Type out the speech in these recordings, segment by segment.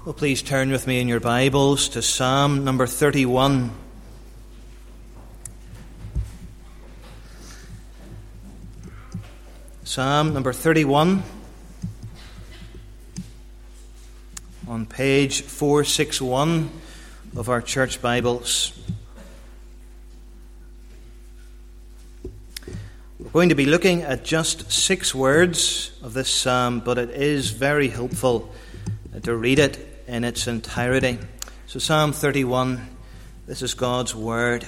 Well, please turn with me in your Bibles to Psalm number 31. Psalm number 31 on page 461 of our church Bibles. We're going to be looking at just 6 words of this psalm, but it is very helpful to read it in its entirety. So Psalm 31, this is God's word.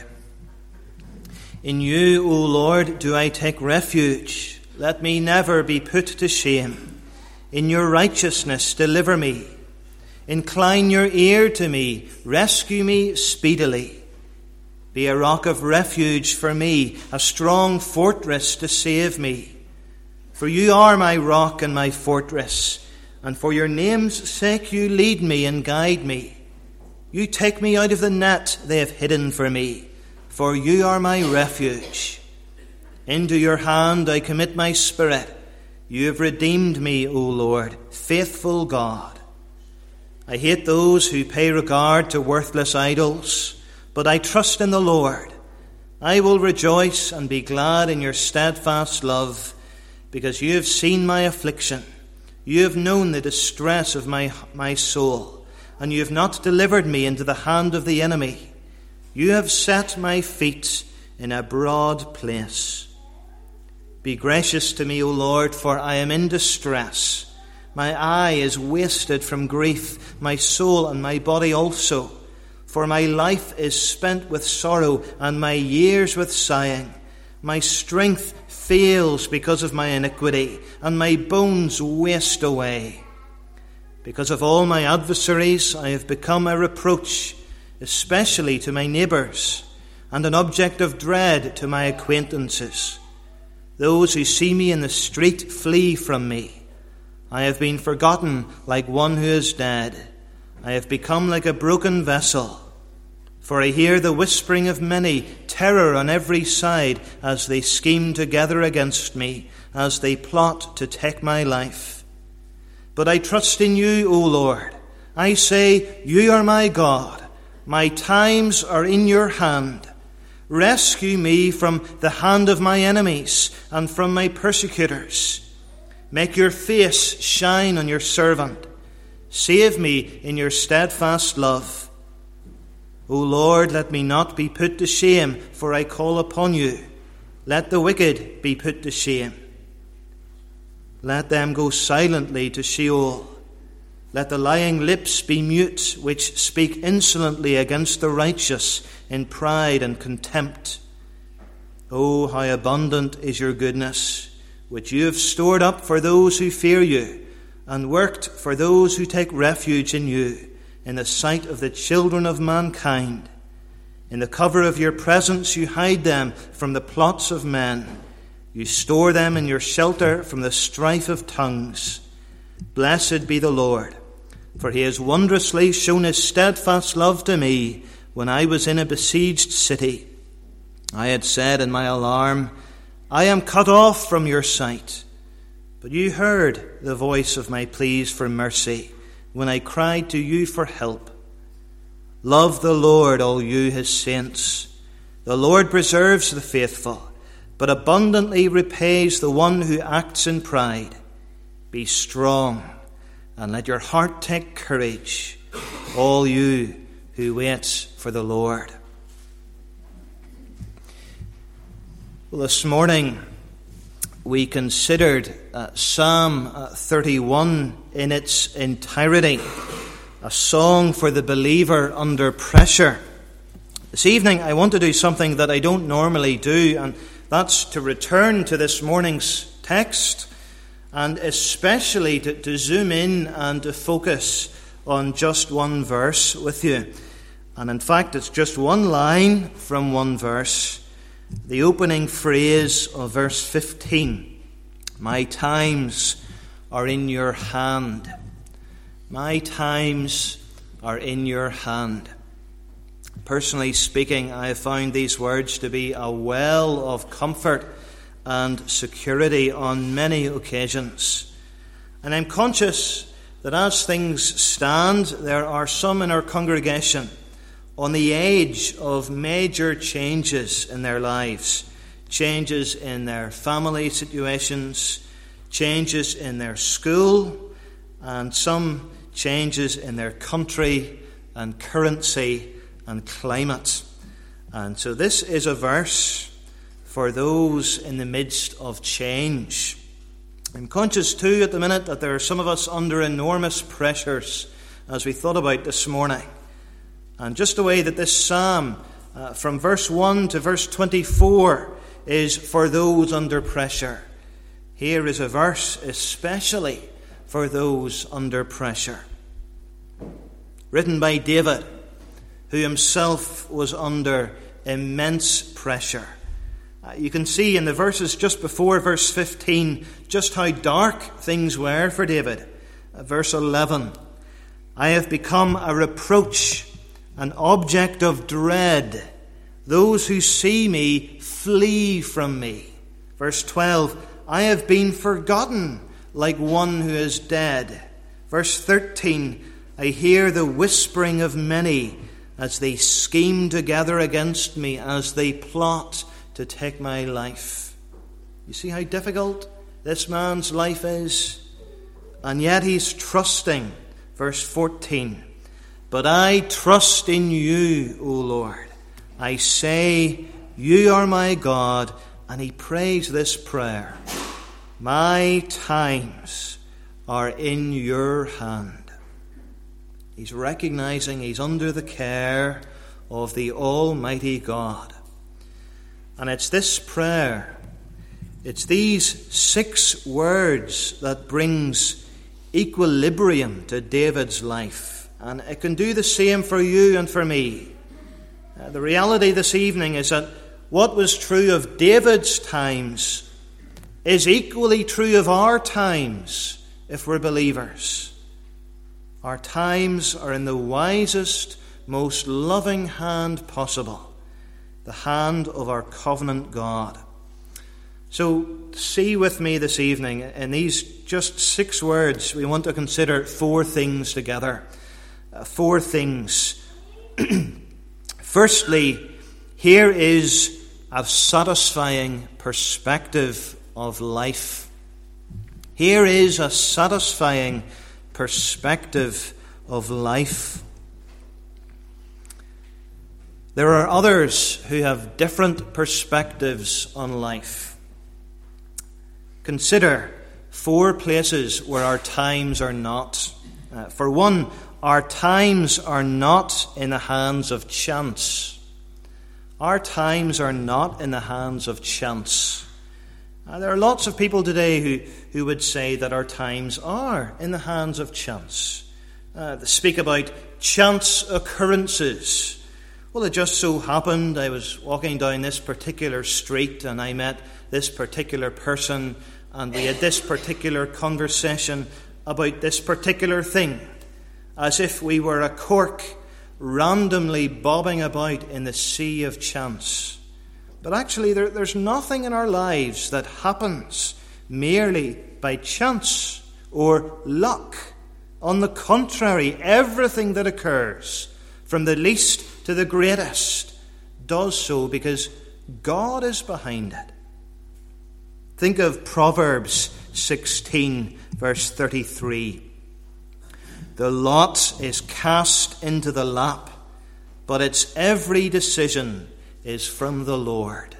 In you, O Lord, do I take refuge. Let me never be put to shame. In your righteousness deliver me. Incline your ear to me. Rescue me speedily. Be a rock of refuge for me, a strong fortress to save me. For you are my rock and my fortress, and for your name's sake you lead me and guide me. You take me out of the net they have hidden for me, for you are my refuge. Into your hand I commit my spirit. You have redeemed me, O Lord, faithful God. I hate those who pay regard to worthless idols, but I trust in the Lord. I will rejoice and be glad in your steadfast love, because you have seen my affliction. You have known the distress of my soul, and you have not delivered me into the hand of the enemy. You have set my feet in a broad place. Be gracious to me, O Lord, for I am in distress. My eye is wasted from grief, my soul and my body also. For my life is spent with sorrow, and my years with sighing. My strength fails because of my iniquity, and my bones waste away. Because of all my adversaries, I have become a reproach, especially to my neighbours, and an object of dread to my acquaintances. Those who see me in the street flee from me. I have been forgotten like one who is dead. I have become like a broken vessel. For I hear the whispering of many, terror on every side, as they scheme together against me, as they plot to take my life. But I trust in you, O Lord. I say, you are my God. My times are in your hand. Rescue me from the hand of my enemies and from my persecutors. Make your face shine on your servant. Save me in your steadfast love. O Lord, let me not be put to shame, for I call upon you. Let the wicked be put to shame. Let them go silently to Sheol. Let the lying lips be mute, which speak insolently against the righteous in pride and contempt. Oh, how abundant is your goodness, which you have stored up for those who fear you, and worked for those who take refuge in you, in the sight of the children of mankind. In the cover of your presence you hide them from the plots of men. You store them in your shelter from the strife of tongues. Blessed be the Lord, for he has wondrously shown his steadfast love to me when I was in a besieged city. I had said in my alarm, I am cut off from your sight. But you heard the voice of my pleas for mercy when I cried to you for help. Love the Lord, all you his saints. The Lord preserves the faithful, but abundantly repays the one who acts in pride. Be strong, and let your heart take courage, all you who wait for the Lord. Well, this morning we considered Psalm 31 in its entirety, a song for the believer under pressure. This evening I want to do something that I don't normally do, and that's to return to this morning's text, and especially to zoom in and to focus on just one verse with you. And in fact, it's just one line from one verse, the opening phrase of verse 15. My times are in your hand. My times are in your hand. Personally speaking, I have found these words to be a well of comfort and security on many occasions. And I'm conscious that as things stand, there are some in our congregation on the edge of major changes in their lives. Changes in their family situations, changes in their school, and some changes in their country and currency and climate. And so this is a verse for those in the midst of change. I'm conscious too at the minute that there are some of us under enormous pressures as we thought about this morning. And just the way that this psalm from verse 1 to verse 24 is for those under pressure. Here is a verse especially for those under pressure. Written by David, who himself was under immense pressure. You can see in the verses just before verse 15 just how dark things were for David. Verse 11, I have become a reproach, an object of dread. Those who see me flee from me. Verse 12, I have been forgotten like one who is dead. Verse 13, I hear the whispering of many as they scheme together against me, as they plot to take my life. You see how difficult this man's life is? And yet he's trusting. Verse 14, but I trust in you, O Lord. I say, you are my God. And he prays this prayer, my times are in your hand. He's recognizing he's under the care of the Almighty God. And it's this prayer, it's these 6 words that brings equilibrium to David's life. And it can do the same for you and for me. The reality this evening is that what was true of David's times is equally true of our times if we're believers. Our times are in the wisest, most loving hand possible, the hand of our covenant God. So see with me this evening, in these just 6 words, we want to consider 4 things together. 4 things. Firstly, here is a satisfying perspective of life. Here is a satisfying perspective of life. There are others who have different perspectives on life. Consider 4 places where our times are not. For one, our times are not in the hands of chance. Our times are not in the hands of chance. There are lots of people today who would say that our times are in the hands of chance. They speak about chance occurrences. Well, it just so happened I was walking down this particular street and I met this particular person and we had this particular conversation about this particular thing, as if we were a cork randomly bobbing about in the sea of chance. But actually, there's nothing in our lives that happens merely by chance or luck. On the contrary, everything that occurs, from the least to the greatest, does so because God is behind it. Think of Proverbs 16, verse 33. The lot is cast into the lap, but its every decision is from the Lord.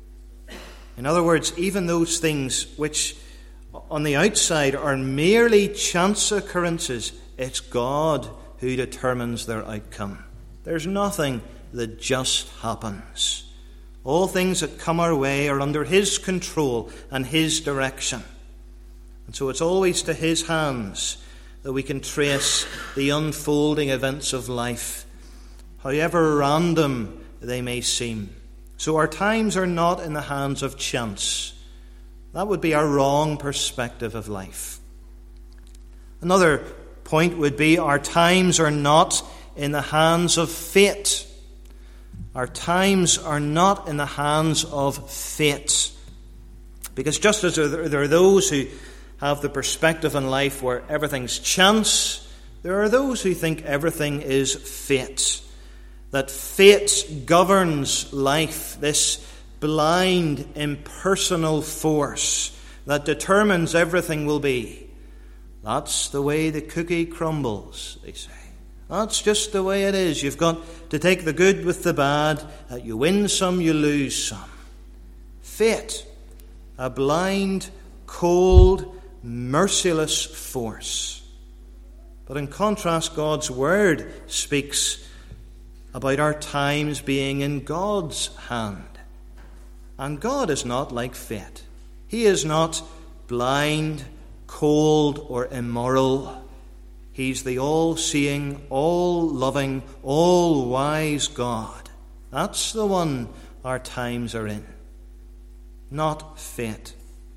In other words, even those things which on the outside are merely chance occurrences, it's God who determines their outcome. There's nothing that just happens. All things that come our way are under His control and His direction. And so it's always to His hands that we can trace the unfolding events of life, however random they may seem. So our times are not in the hands of chance. That would be a wrong perspective of life. Another point would be our times are not in the hands of fate. Our times are not in the hands of fate. Because just as there are those who have the perspective in life where everything's chance. There are those who think everything is fate, that fate governs life, this blind, impersonal force that determines everything will be. That's the way the cookie crumbles, they say. That's just the way it is. You've got to take the good with the bad. You win some, you lose some. Fate, a blind, cold, merciless force. But in contrast, God's Word speaks about our times being in God's hand. And God is not like fate. He is not blind, cold, or immoral. He's the all-seeing, all-loving, all-wise God. That's the one our times are in, not fate.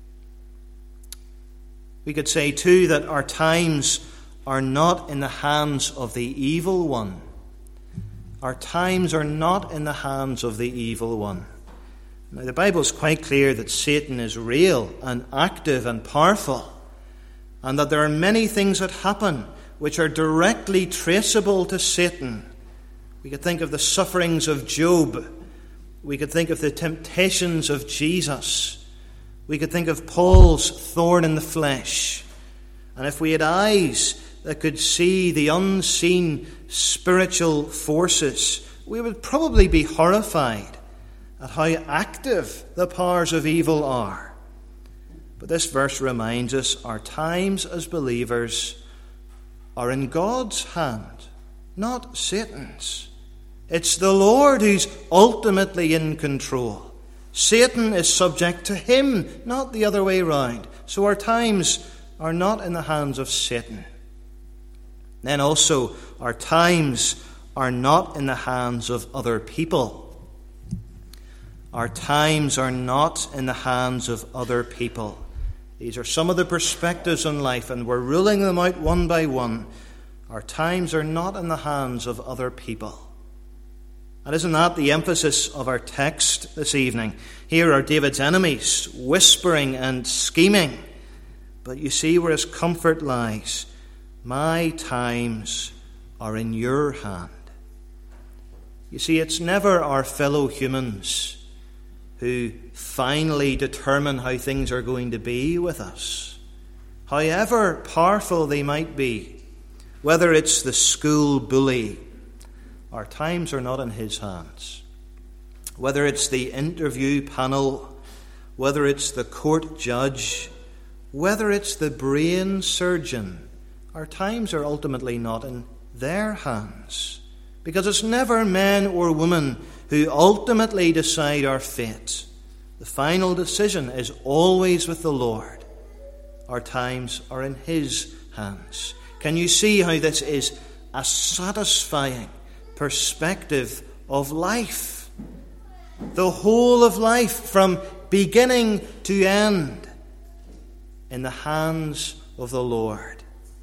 We could say, too, that our times are not in the hands of the evil one. Our times are not in the hands of the evil one. Now, the Bible is quite clear that Satan is real and active and powerful, and that there are many things that happen which are directly traceable to Satan. We could think of the sufferings of Job. We could think of the temptations of Jesus. We could think of Paul's thorn in the flesh. And if we had eyes that could see the unseen spiritual forces, we would probably be horrified at how active the powers of evil are. But this verse reminds us our times as believers are in God's hand, not Satan's. It's the Lord who's ultimately in control. Satan is subject to him, not the other way round. So our times are not in the hands of Satan. Then also, our times are not in the hands of other people. Our times are not in the hands of other people. These are some of the perspectives on life, and we're ruling them out one by one. Our times are not in the hands of other people. And isn't that the emphasis of our text this evening? Here are David's enemies, whispering and scheming. But you see where his comfort lies. My times are in your hand. You see, it's never our fellow humans who finally determine how things are going to be with us. However powerful they might be, whether it's the school bully, our times are not in his hands. Whether it's the interview panel, whether it's the court judge, whether it's the brain surgeon, our times are ultimately not in their hands. Because it's never men or women who ultimately decide our fate. The final decision is always with the Lord. Our times are in his hands. Can you see how this is a satisfying perspective of life? The whole of life, from beginning to end, in the hands of the Lord.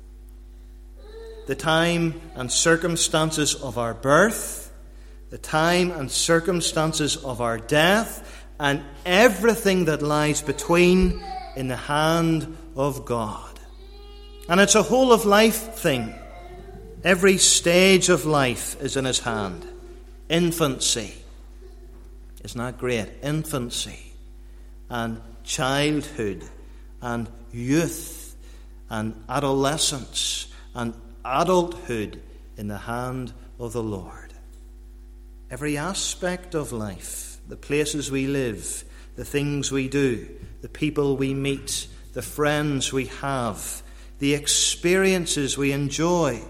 The time and circumstances of our birth, the time and circumstances of our death, and everything that lies between, in the hand of God. And it's a whole of life thing. Every stage of life is in his hand. Infancy. Isn't that great? Infancy and childhood and youth and adolescence and adulthood in the hand of the Lord. Every aspect of life, the places we live, the things we do, the people we meet, the friends we have, the experiences we enjoy,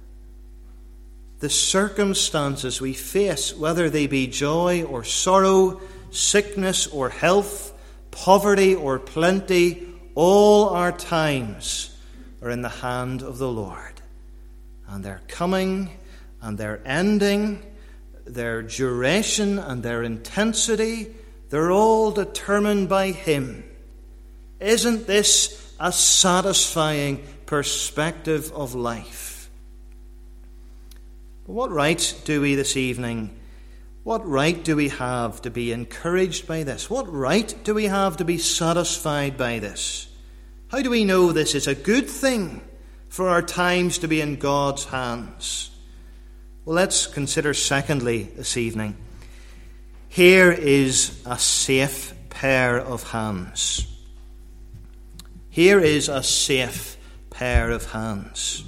the circumstances we face, whether they be joy or sorrow, sickness or health, poverty or plenty, all our times are in the hand of the Lord. And their coming and their ending, their duration and their intensity, they're all determined by him. Isn't this a satisfying perspective of life? But what right do we this evening, what right do we have to be encouraged by this? What right do we have to be satisfied by this? How do we know this is a good thing for our times to be in God's hands? Well, let's consider secondly this evening. Here is a safe pair of hands. Here is a safe pair of hands.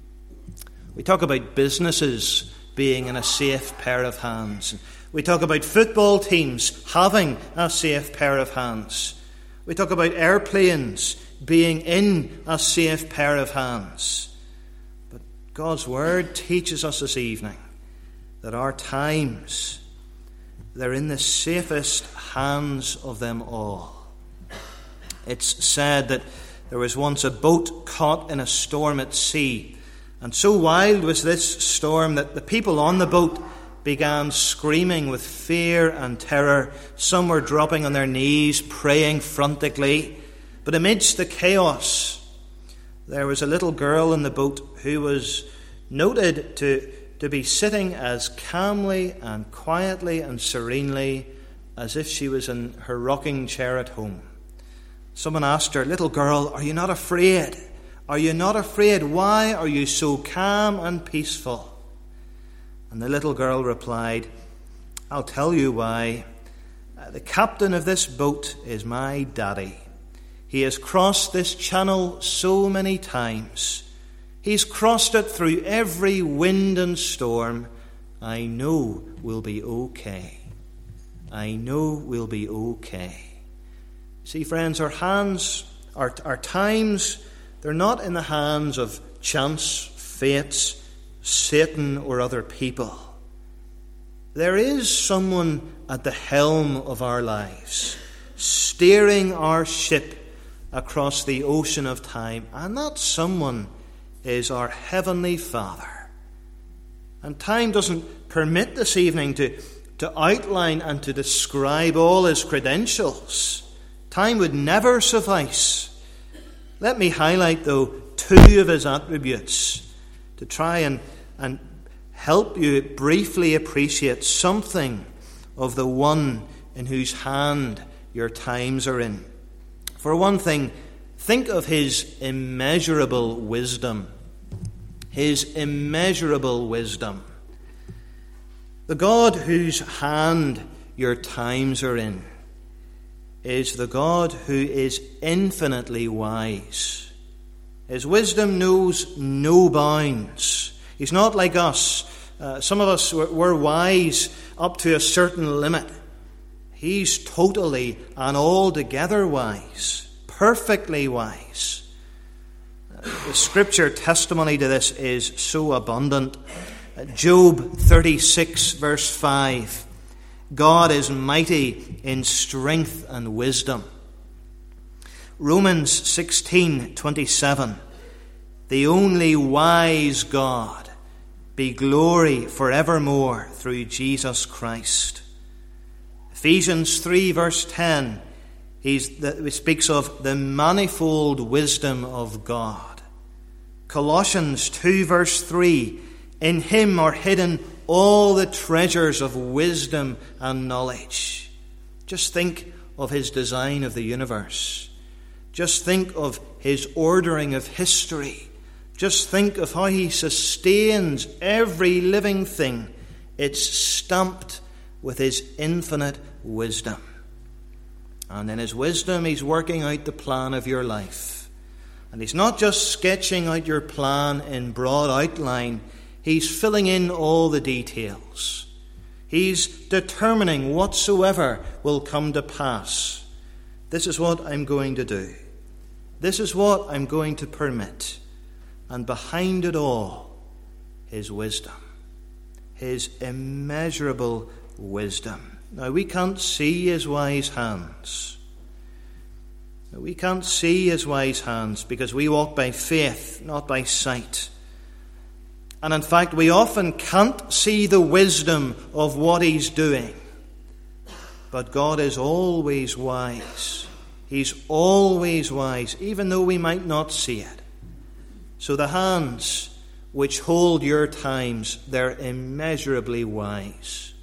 We talk about businesses being in a safe pair of hands. We talk about football teams having a safe pair of hands. We talk about airplanes being in a safe pair of hands. But God's Word teaches us this evening that our times, they're in the safest hands of them all. It's said that there was once a boat caught in a storm at sea, and so wild was this storm that the people on the boat began screaming with fear and terror. Some were dropping on their knees, praying frantically. But amidst the chaos, there was a little girl in the boat who was noted to be sitting as calmly and quietly and serenely as if she was in her rocking chair at home. Someone asked her, "Little girl, are you not afraid? Are you not afraid? Why are you so calm and peaceful?" And the little girl replied, "I'll tell you why. The captain of this boat is my daddy. He has crossed this channel so many times. He's crossed it through every wind and storm. I know we'll be okay. I know we'll be okay." See, friends, our times, they're not in the hands of chance, fates, Satan, or other people. There is someone at the helm of our lives, steering our ship across the ocean of time, and that someone is our Heavenly Father. And time doesn't permit this evening to outline and to describe all his credentials. Time would never suffice. Let me highlight, though, two of his attributes to try and help you briefly appreciate something of the one in whose hand your times are in. For one thing, think of his immeasurable wisdom. His immeasurable wisdom. The God whose hand your times are in is the God who is infinitely wise. His wisdom knows no bounds. He's not like us. Some of us, we're wise up to a certain limit. He's totally and altogether wise, perfectly wise. The scripture testimony to this is so abundant. Job 36, verse 5. God is mighty in strength and wisdom. Romans 16:27. The only wise God, be glory forevermore through Jesus Christ. Ephesians 3, verse 10. He speaks of the manifold wisdom of God. Colossians 2, verse 3. In him are hidden all the treasures of wisdom and knowledge. Just think of his design of the universe. Just think of his ordering of history. Just think of how he sustains every living thing. It's stamped with his infinite wisdom. And in his wisdom, he's working out the plan of your life. And he's not just sketching out your plan in broad outline. He's filling in all the details. He's determining whatsoever will come to pass. This is what I'm going to do. This is what I'm going to permit. And behind it all, his wisdom. His immeasurable wisdom. Now, we can't see his wise hands. We can't see his wise hands because we walk by faith, not by sight. And in fact, we often can't see the wisdom of what he's doing. But God is always wise. He's always wise, even though we might not see it. So the hands which hold your times, they're immeasurably wise.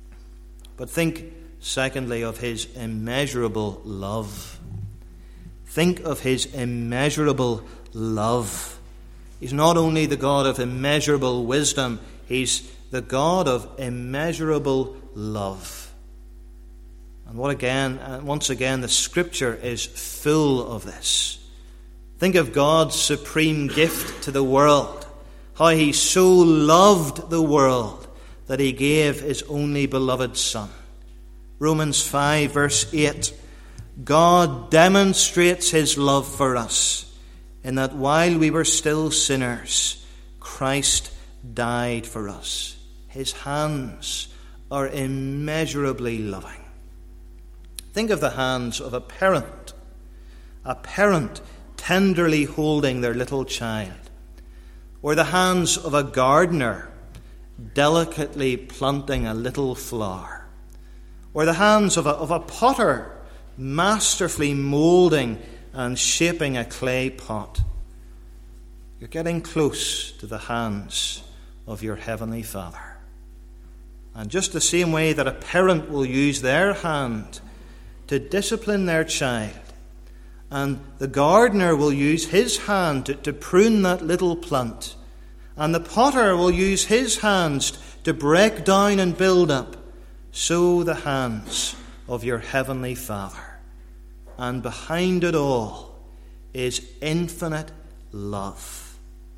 But think, secondly, of his immeasurable love. Think of his immeasurable love. He's not only the God of immeasurable wisdom, he's the God of immeasurable love. And once again, the Scripture is full of this. Think of God's supreme gift to the world, how he so loved the world that he gave his only beloved Son. Romans 5 verse 8, God demonstrates his love for us in that while we were still sinners, Christ died for us. His hands are immeasurably loving. Think of the hands of a parent tenderly holding their little child, or the hands of a gardener delicately planting a little flower, or the hands of a potter masterfully moulding and shaping a clay pot. You're getting close to the hands of your Heavenly Father. And just the same way that a parent will use their hand to discipline their child, and the gardener will use his hand to prune that little plant, and the potter will use his hands to break down and build up, so the hands of your Heavenly Father. And behind it all is infinite love.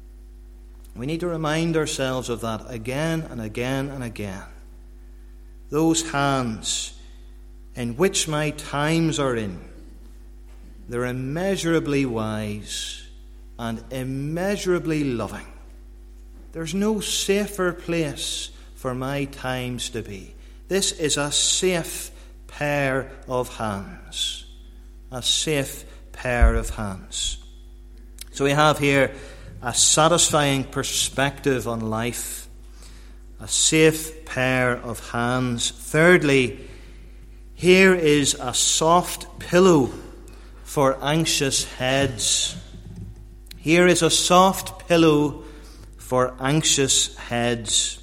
We need to remind ourselves of that again and again and again. Those hands in which my times are in, they're immeasurably wise and immeasurably loving. There's no safer place for my times to be. This is a safe pair of hands. A safe pair of hands. So we have here a satisfying perspective on life. A safe pair of hands. Thirdly, here is a soft pillow for anxious heads. Here is a soft pillow for anxious heads.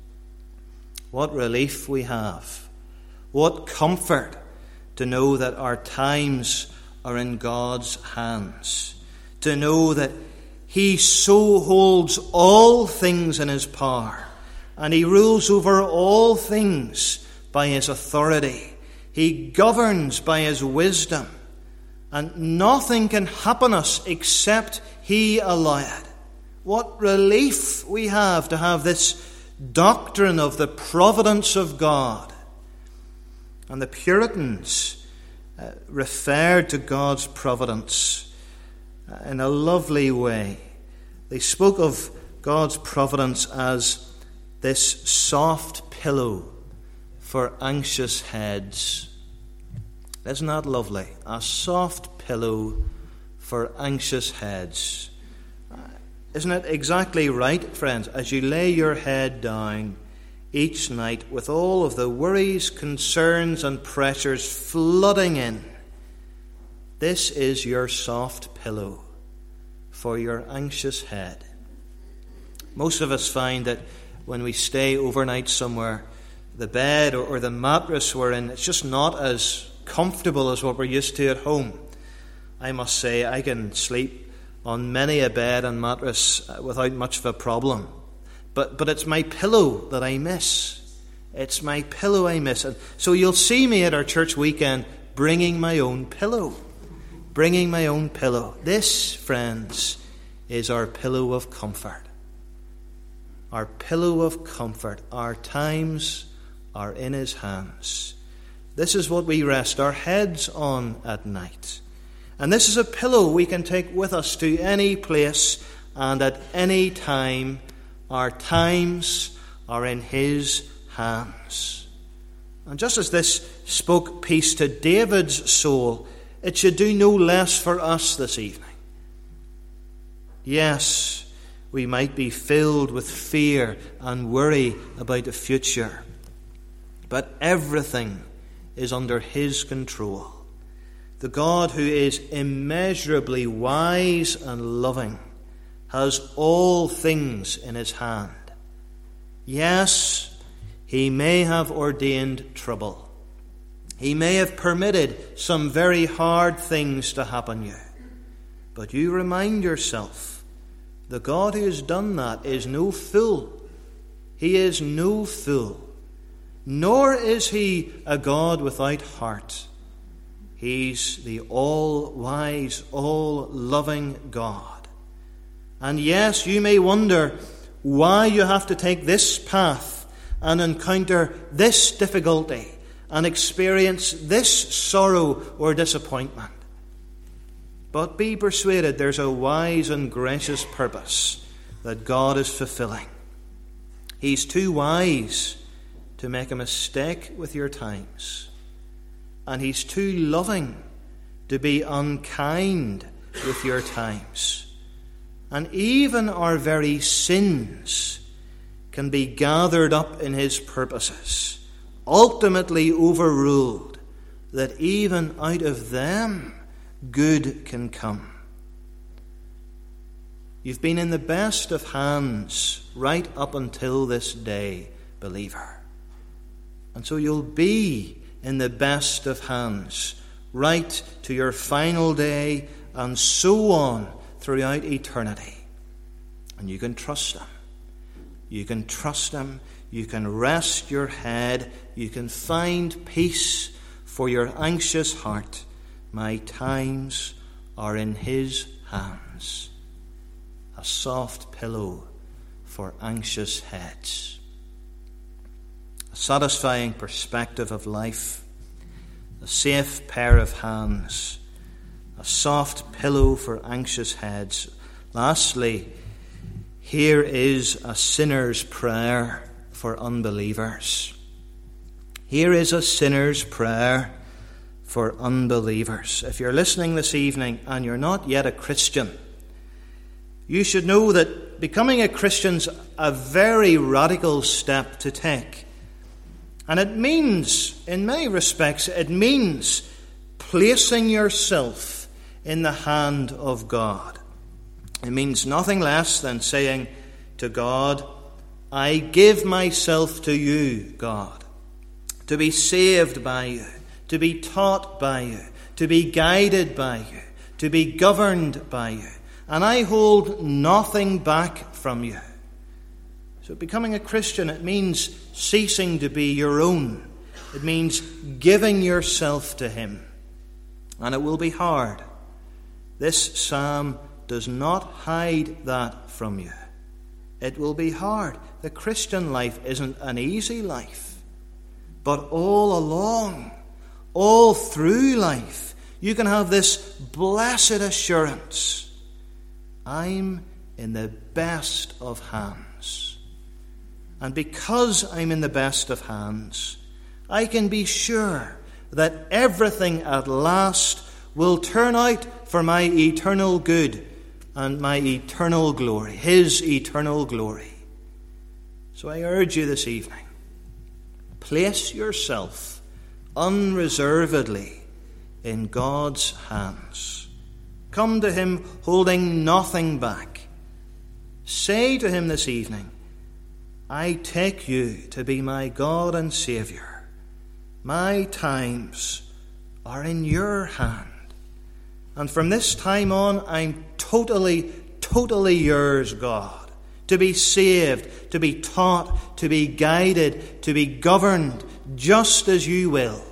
What relief we have. What comfort to know that our times are in God's hands. To know that he so holds all things in his power. And he rules over all things by his authority. He governs by his wisdom. And nothing can happen us except he allow it. What relief we have to have this doctrine of the providence of God. And the Puritans referred to God's providence in a lovely way. They spoke of God's providence as this soft pillow for anxious heads. Isn't that lovely? A soft pillow for anxious heads. Isn't it exactly right, friends? As you lay your head down each night with all of the worries, concerns, and pressures flooding in, this is your soft pillow for your anxious head. Most of us find that when we stay overnight somewhere, the bed or the mattress we're in, it's just not as comfortable as what we're used to at home. I must say, I can sleep on many a bed and mattress without much of a problem. But it's my pillow that I miss. It's my pillow I miss. And so you'll see me at our church weekend bringing my own pillow. Bringing my own pillow. This, friends, is our pillow of comfort. Our pillow of comfort. Our times are in his hands. This is what we rest our heads on at night. And this is a pillow we can take with us to any place and at any time. Our times are in his hands. And just as this spoke peace to David's soul, it should do no less for us this evening. Yes, we might be filled with fear and worry about the future, but everything is under his control. The God who is immeasurably wise and loving has all things in his hand. Yes, he may have ordained trouble. He may have permitted some very hard things to happen to you. But you remind yourself, the God who has done that is no fool. He is no fool. Nor is he a God without heart. He's the all-wise, all-loving God. And yes, you may wonder why you have to take this path and encounter this difficulty and experience this sorrow or disappointment. But be persuaded there's a wise and gracious purpose that God is fulfilling. He's too wise to make a mistake with your times. And he's too loving to be unkind with your times. And even our very sins can be gathered up in his purposes, ultimately overruled, that even out of them good can come. You've been in the best of hands right up until this day, believer. And so you'll be in the best of hands right to your final day and so on throughout eternity. And you can trust him. You can trust him. You can rest your head. You can find peace for your anxious heart. My times are in his hands. A soft pillow for anxious heads. A satisfying perspective of life. A safe pair of hands. A soft pillow for anxious heads. Lastly, here is a sinner's prayer for unbelievers. Here is a sinner's prayer for unbelievers. If you're listening this evening and you're not yet a Christian, you should know that becoming a Christian's a very radical step to take. And it means, in many respects, it means placing yourself in the hand of God. It means nothing less than saying to God, I give myself to you, God, to be saved by you, to be taught by you, to be guided by you, to be governed by you. And I hold nothing back from you. So becoming a Christian, it means ceasing to be your own. It means giving yourself to him. And it will be hard. This psalm does not hide that from you. It will be hard. The Christian life isn't an easy life. But all along, all through life, you can have this blessed assurance. I'm in the best of hands. And because I'm in the best of hands, I can be sure that everything at last will turn out for my eternal good and my eternal glory, his eternal glory. So I urge you this evening, place yourself unreservedly in God's hands. Come to him holding nothing back. Say to him this evening, I take you to be my God and Saviour. My times are in your hand. And from this time on, I'm totally yours, God. To be saved, to be taught, to be guided, to be governed just as you will.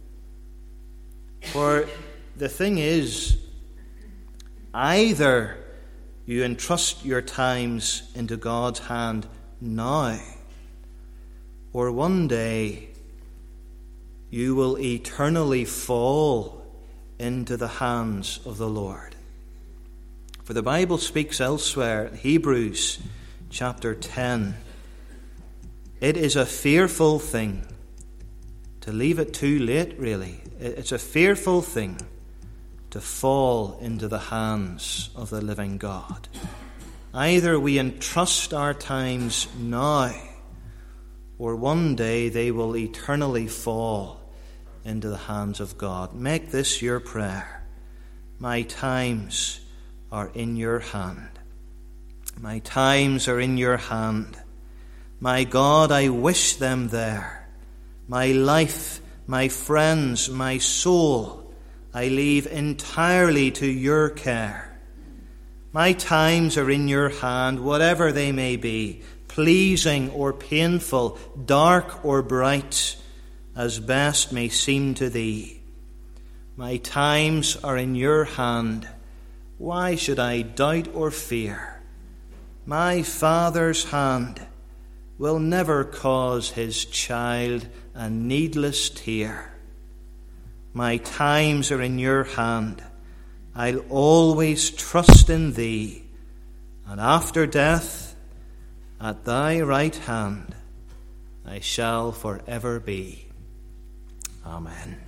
For the thing is, either you entrust your times into God's hand now, or one day you will eternally fall into the hands of the Lord. For the Bible speaks elsewhere, Hebrews chapter 10, it is a fearful thing to leave it too late, really. It's a fearful thing to fall into the hands of the living God. Either we entrust our times now, or one day they will eternally fall into the hands of God. Make this your prayer. My times are in your hand. My times are in your hand. My God, I wish them there. My life, my friends, my soul, I leave entirely to your care. My times are in your hand, whatever they may be, pleasing or painful, dark or bright, as best may seem to thee. My times are in your hand. Why should I doubt or fear? My Father's hand will never cause his child a needless tear. My times are in your hand. I'll always trust in thee, and after death, at thy right hand, I shall forever be. Amen.